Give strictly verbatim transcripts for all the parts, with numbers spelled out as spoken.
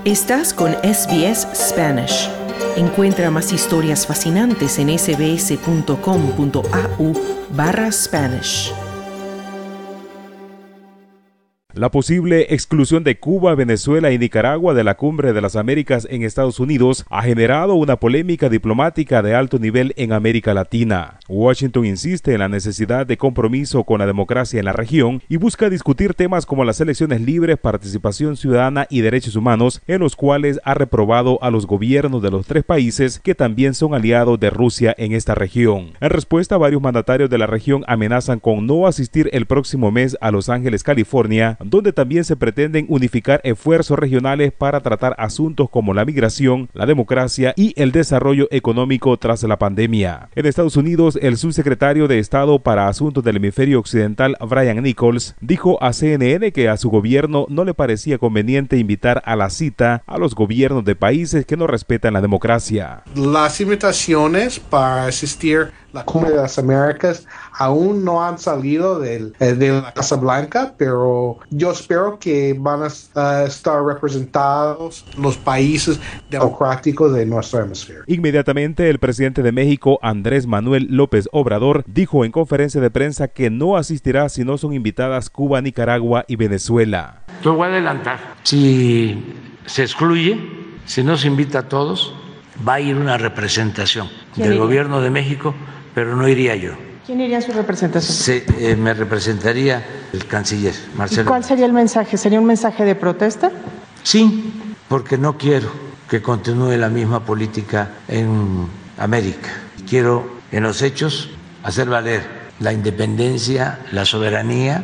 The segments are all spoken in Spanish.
Estás con S B S Spanish. Encuentra más historias fascinantes en sbs.com.au barra Spanish. La posible exclusión de Cuba, Venezuela y Nicaragua de la Cumbre de las Américas en Estados Unidos ha generado una polémica diplomática de alto nivel en América Latina. Washington insiste en la necesidad de compromiso con la democracia en la región y busca discutir temas como las elecciones libres, participación ciudadana y derechos humanos, en los cuales ha reprobado a los gobiernos de los tres países que también son aliados de Rusia en esta región. En respuesta, varios mandatarios de la región amenazan con no asistir el próximo mes a Los Ángeles, California, donde también se pretenden unificar esfuerzos regionales para tratar asuntos como la migración, la democracia y el desarrollo económico tras la pandemia. En Estados Unidos, el subsecretario de Estado para Asuntos del Hemisferio Occidental, Brian Nichols, dijo a C N N que a su gobierno no le parecía conveniente invitar a la cita a los gobiernos de países que no respetan la democracia. Las invitaciones para asistir la Cumbre de las Américas aún no han salido del, de la Casa Blanca, pero yo espero que van a uh, estar representados los países democráticos de nuestro hemisferio. Inmediatamente, el presidente de México, Andrés Manuel López Obrador, dijo en conferencia de prensa que no asistirá si no son invitadas Cuba, Nicaragua y Venezuela. Te voy a adelantar. Si se excluye, si no se invita a todos, va a ir una representación del iría? gobierno de México, pero no iría yo. ¿Quién iría en su representación? Se, eh, me representaría el canciller, Marcelo. ¿Y cuál sería el mensaje? ¿Sería un mensaje de protesta? Sí, porque no quiero que continúe la misma política en América. Quiero, en los hechos, hacer valer la independencia, la soberanía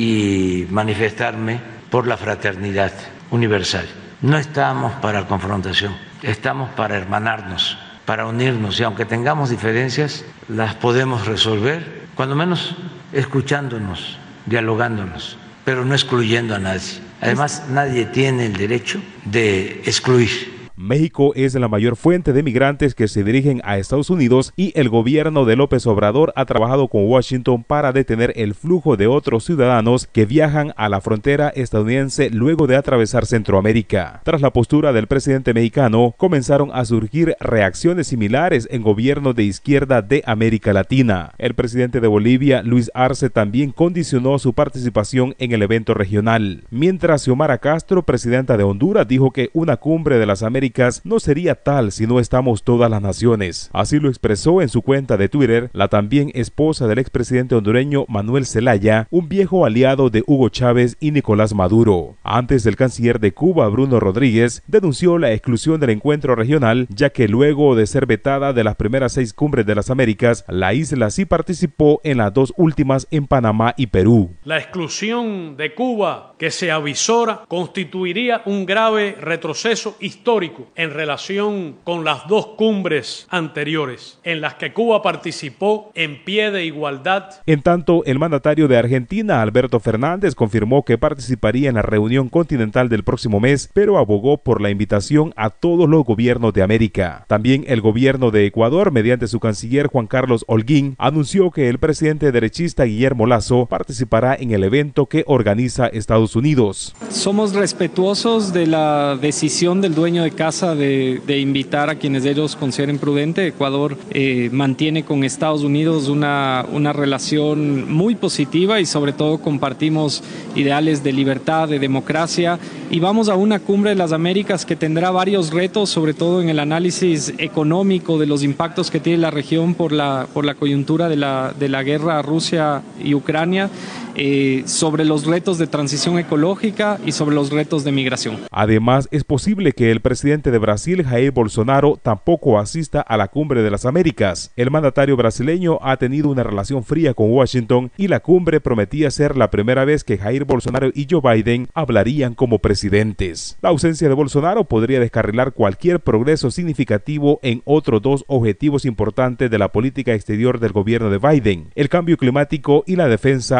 y manifestarme por la fraternidad universal. No estamos para confrontación, estamos para hermanarnos, para unirnos, y aunque tengamos diferencias, las podemos resolver, cuando menos escuchándonos, dialogándonos, pero no excluyendo a nadie. Además, nadie tiene el derecho de excluir. México es la mayor fuente de migrantes que se dirigen a Estados Unidos y el gobierno de López Obrador ha trabajado con Washington para detener el flujo de otros ciudadanos que viajan a la frontera estadounidense luego de atravesar Centroamérica. Tras la postura del presidente mexicano, comenzaron a surgir reacciones similares en gobiernos de izquierda de América Latina. El presidente de Bolivia, Luis Arce, también condicionó su participación en el evento regional. Mientras Xiomara Castro, presidenta de Honduras, dijo que una cumbre de las Américas no sería tal si no estamos todas las naciones. Así lo expresó en su cuenta de Twitter la también esposa del expresidente hondureño Manuel Zelaya, un viejo aliado de Hugo Chávez y Nicolás Maduro. Antes, el canciller de Cuba, Bruno Rodríguez, denunció la exclusión del encuentro regional, ya que luego de ser vetada de las primeras seis cumbres de las Américas, la isla sí participó en las dos últimas en Panamá y Perú. La exclusión de Cuba que se avisora constituiría un grave retroceso histórico en relación con las dos cumbres anteriores, en las que Cuba participó en pie de igualdad. En tanto, el mandatario de Argentina, Alberto Fernández, confirmó que participaría en la reunión continental del próximo mes, pero abogó por la invitación a todos los gobiernos de América. También el gobierno de Ecuador, mediante su canciller Juan Carlos Holguín, anunció que el presidente derechista Guillermo Lasso participará en el evento que organiza Estados Unidos. Somos respetuosos de la decisión del dueño de casa de, de invitar a quienes ellos consideren prudente. Ecuador eh, mantiene con Estados Unidos una, una relación muy positiva y sobre todo compartimos ideales de libertad, de democracia, y vamos a una cumbre de las Américas que tendrá varios retos, sobre todo en el análisis económico de los impactos que tiene la región por la, por la coyuntura de la, de la guerra Rusia y Ucrania, eh, sobre los retos de transición ecológica y sobre los retos de migración. Además, es posible que el presidente de Brasil, Jair Bolsonaro, tampoco asista a la Cumbre de las Américas. El mandatario brasileño ha tenido una relación fría con Washington y la cumbre prometía ser la primera vez que Jair Bolsonaro y Joe Biden hablarían como presidentes. La ausencia de Bolsonaro podría descarrilar cualquier progreso significativo en otros dos objetivos importantes de la política exterior del gobierno de Biden: el cambio climático y la defensa de la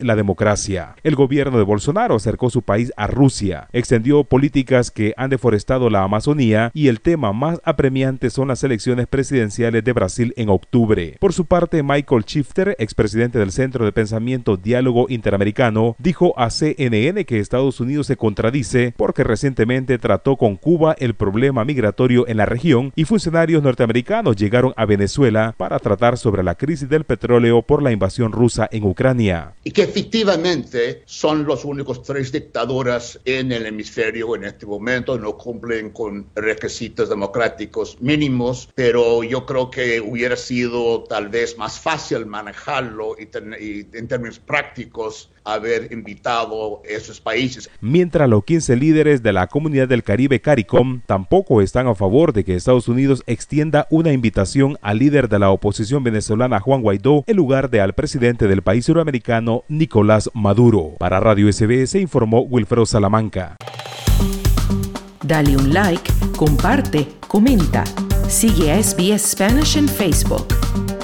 la democracia. El gobierno de Bolsonaro acercó su país a Rusia, extendió políticas que han deforestado la Amazonía y el tema más apremiante son las elecciones presidenciales de Brasil en octubre. Por su parte, Michael Shifter, expresidente del Centro de Pensamiento Diálogo Interamericano, dijo a C N N que Estados Unidos se contradice porque recientemente trató con Cuba el problema migratorio en la región y funcionarios norteamericanos llegaron a Venezuela para tratar sobre la crisis del petróleo por la invasión rusa en Ucrania. Y que efectivamente son los únicos tres dictaduras en el hemisferio en este momento, no cumplen con requisitos democráticos mínimos, pero yo creo que hubiera sido tal vez más fácil manejarlo y, ten, y en términos prácticos haber invitado a esos países. Mientras los quince líderes de la Comunidad del Caribe CARICOM tampoco están a favor de que Estados Unidos extienda una invitación al líder de la oposición venezolana Juan Guaidó en lugar de al presidente del país suramericano Nicolás Maduro. Para Radio S B S informó Wilfredo Salamanca. Dale un like, comparte, comenta. Sigue a S B S Spanish en Facebook.